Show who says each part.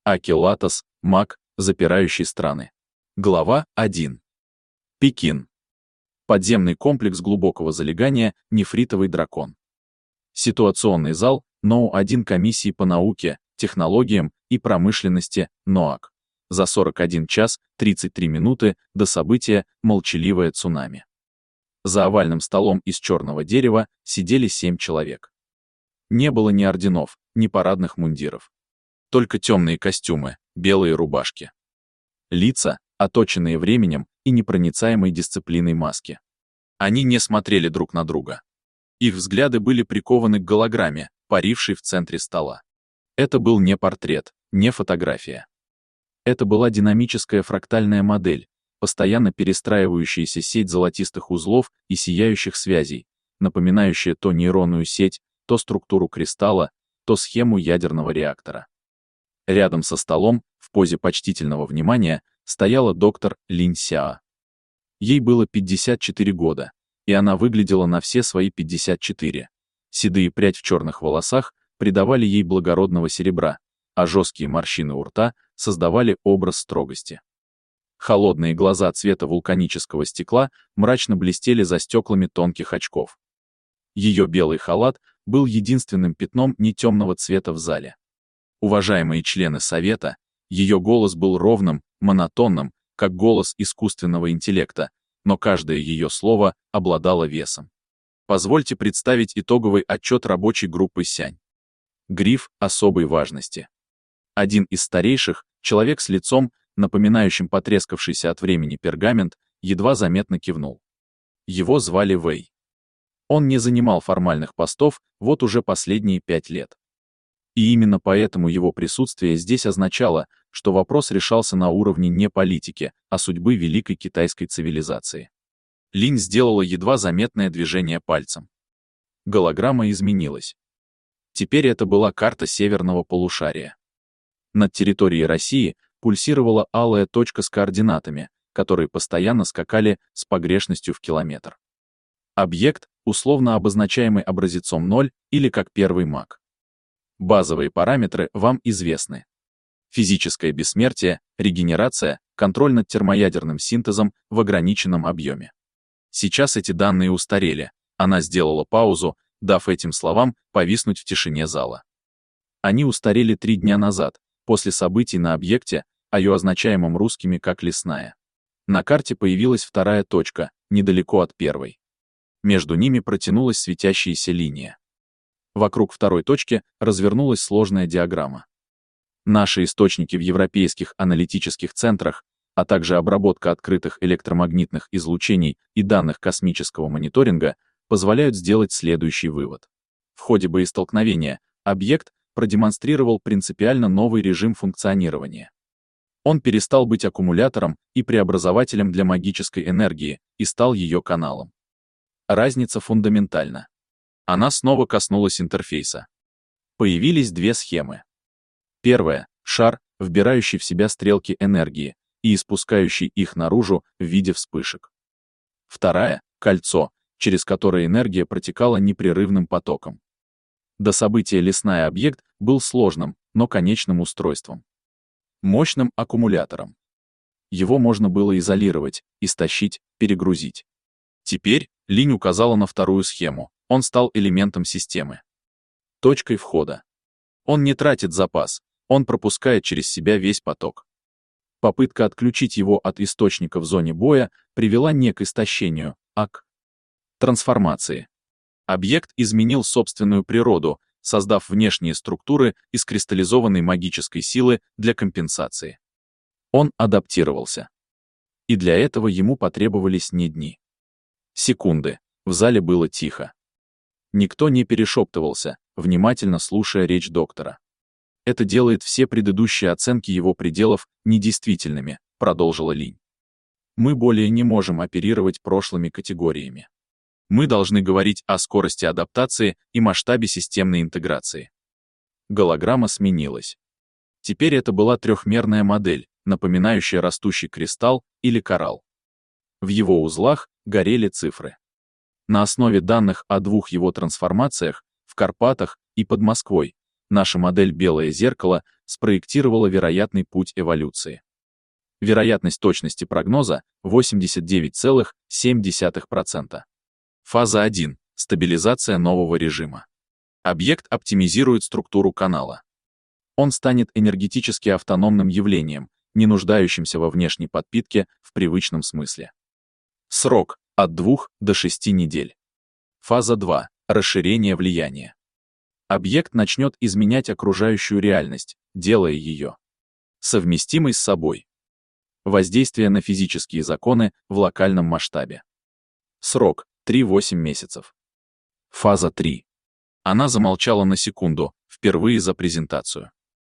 Speaker 1: Акелатос, маг, запирающий страны. Глава 1. Пекин. Подземный комплекс глубокого залегания «Нефритовый дракон». Ситуационный зал НОУ-1 комиссии по науке, технологиям и промышленности НОАК. За 41 час 33 минуты до события «Молчаливое цунами». За овальным столом из черного дерева сидели 7 человек. Не было ни орденов, ни парадных мундиров. Только темные костюмы, белые рубашки. Лица, оточенные временем и непроницаемой дисциплиной маски. Они не смотрели друг на друга. Их взгляды были прикованы к голограмме, парившей в центре стола. Это был не портрет, не фотография. Это была динамическая фрактальная модель, постоянно перестраивающаяся сеть золотистых узлов и сияющих связей, напоминающая то нейронную сеть, то структуру кристалла, то схему ядерного реактора. Рядом со столом, в позе почтительного внимания, стояла доктор Линь Сяо. Ей было 54 года, и она выглядела на все свои 54. Седые прядь в черных волосах придавали ей благородного серебра, а жесткие морщины у рта создавали образ строгости. Холодные глаза цвета вулканического стекла мрачно блестели за стеклами тонких очков. Ее белый халат был единственным пятном не темного цвета в зале. Уважаемые члены совета, ее голос был ровным, монотонным, как голос искусственного интеллекта, но каждое ее слово обладало весом. Позвольте представить итоговый отчет рабочей группы Сянь. Гриф особой важности. Один из старейших, человек с лицом, напоминающим потрескавшийся от времени пергамент, едва заметно кивнул. Его звали Вэй. Он не занимал формальных постов вот уже последние 5 лет. И именно поэтому его присутствие здесь означало, что вопрос решался на уровне не политики, а судьбы великой китайской цивилизации. Линь сделала едва заметное движение пальцем. Голограмма изменилась. Теперь это была карта северного полушария. Над территорией России пульсировала алая точка с координатами, которые постоянно скакали с погрешностью в километр. Объект, условно обозначаемый образецом 0 или как первый маг. Базовые параметры вам известны. Физическое бессмертие, регенерация, контроль над термоядерным синтезом в ограниченном объеме. Сейчас эти данные устарели. Она сделала паузу, дав этим словам повиснуть в тишине зала. Они устарели 3 дня назад, после событий на объекте, означаемом русскими как лесная. На карте появилась вторая точка, недалеко от первой. Между ними протянулась светящаяся линия. Вокруг второй точки развернулась сложная диаграмма. Наши источники в европейских аналитических центрах, а также обработка открытых электромагнитных излучений и данных космического мониторинга позволяют сделать следующий вывод. В ходе боестолкновения объект продемонстрировал принципиально новый режим функционирования. Он перестал быть аккумулятором и преобразователем для магической энергии и стал ее каналом. Разница фундаментальна. Она снова коснулась интерфейса. Появились 2 схемы. Первая — шар, вбирающий в себя стрелки энергии и испускающий их наружу в виде вспышек. Вторая — кольцо, через которое энергия протекала непрерывным потоком. До события лесная объект был сложным, но конечным устройством. Мощным аккумулятором. Его можно было изолировать, истощить, перегрузить. Теперь Линь указала на вторую схему. Он стал элементом системы. Точкой входа. Он не тратит запас, он пропускает через себя весь поток. Попытка отключить его от источника в зоне боя привела не к истощению, а к трансформации. Объект изменил собственную природу, создав внешние структуры из кристаллизованной магической силы для компенсации. Он адаптировался. И для этого ему потребовались не дни. Секунды. В зале было тихо. Никто не перешептывался, внимательно слушая речь доктора. Это делает все предыдущие оценки его пределов недействительными, продолжила Линь. Мы более не можем оперировать прошлыми категориями. Мы должны говорить о скорости адаптации и масштабе системной интеграции. Голограмма сменилась. Теперь это была трехмерная модель, напоминающая растущий кристалл или коралл. В его узлах горели цифры. На основе данных о 2 его трансформациях, в Карпатах и под Москвой, наша модель «Белое зеркало» спроектировала вероятный путь эволюции. Вероятность точности прогноза 89,7%. Фаза 1. Стабилизация нового режима. Объект оптимизирует структуру канала. Он станет энергетически автономным явлением, не нуждающимся во внешней подпитке в привычном смысле. Срок от 2 до 6 недель. Фаза 2. Расширение влияния. Объект начнет изменять окружающую реальность, делая ее совместимой с собой. Воздействие на физические законы в локальном масштабе. Срок 3-8 месяцев. Фаза 3. Она замолчала на секунду, впервые за презентацию.